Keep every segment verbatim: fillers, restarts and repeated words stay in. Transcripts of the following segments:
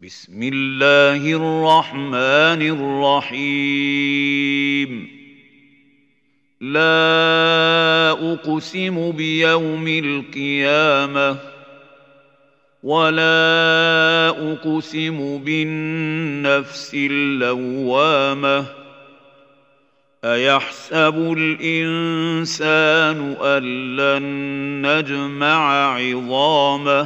بسم الله الرحمن الرحيم لا أقسم بيوم القيامة ولا أقسم بالنفس اللوامة أيحسب الإنسان أن لن نجمع عظامه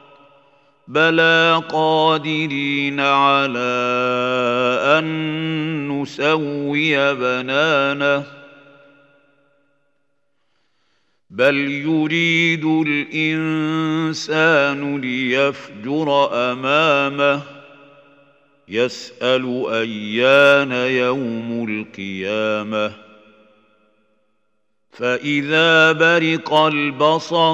بلى قادرين على أن نسوي بنانه بل يريد الإنسان ليفجر أمامه يسأل أيان يوم القيامة فإذا برق البصر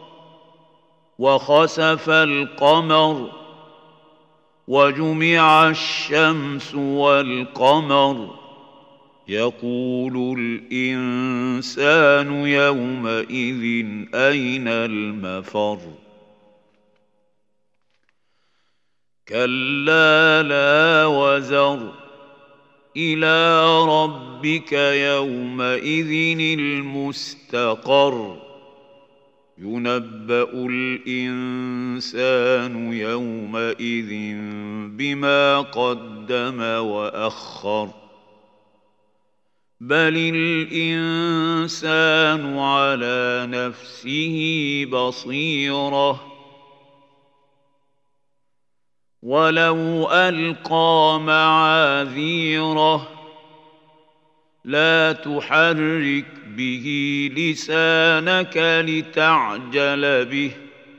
وخسف القمر وجمع الشمس والقمر يقول الإنسان يومئذ أين المفر كلا لا وزر إلى ربك يومئذ المستقر ينبأ الإنسان يومئذ بما قدم وأخر بل الإنسان على نفسه بصيرة ولو ألقى معاذيره لا تحرك به لسانك لتعجل به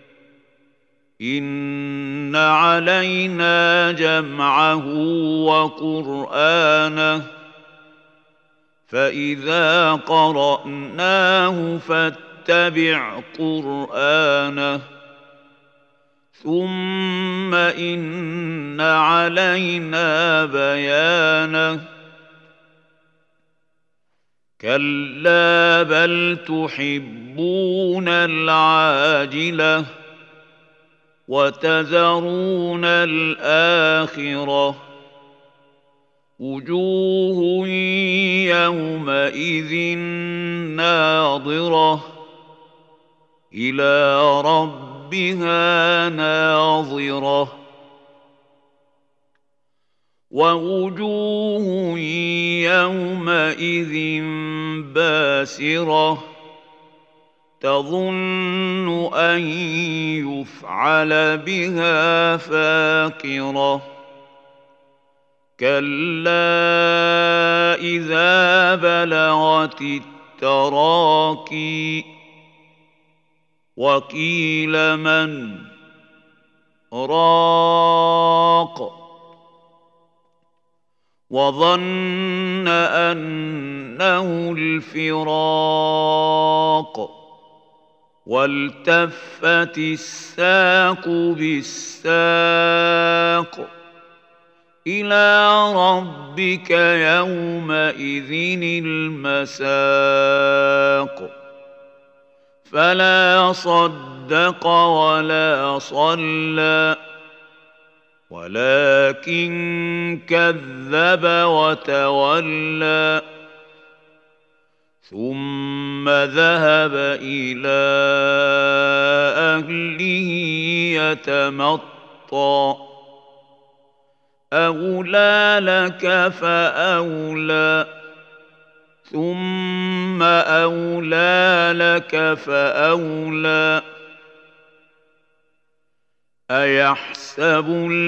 إن علينا جمعه وقرآنه فإذا قرأناه فاتبع قرآنه ثم إن علينا بيانه كلا بل تحبون العاجلة وتذرون الآخرة وجوه يومئذ ناظرة إلى ربها ناظرة ووجوه يومئذ باسرة تظن أن يفعل بها فاقرة كلا إذا بلغت التراقي وقيل من راق وظن أنه الفراق والتفت الساق بالساق إلى ربك يومئذ المساق فلا صدق ولا صلى ولكن كذب وتولى ثم ذهب إلى أهله يتمطى أولى لك فأولى ثم أولى لك فأولى أيحسب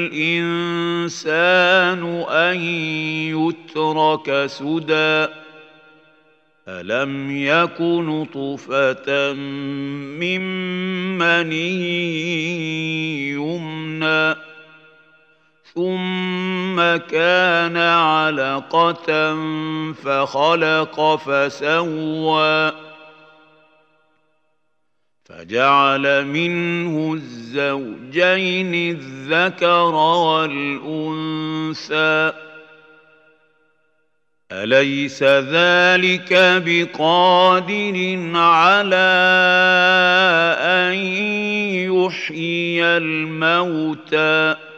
الإنسان أن يترك سدى ألم يك نطفة من مني يمنى ثم كان علقة فخلق فسوى فجعل منه الزوجين الذكر والأنثى أليس ذلك بقادر على أن يحيي الموتى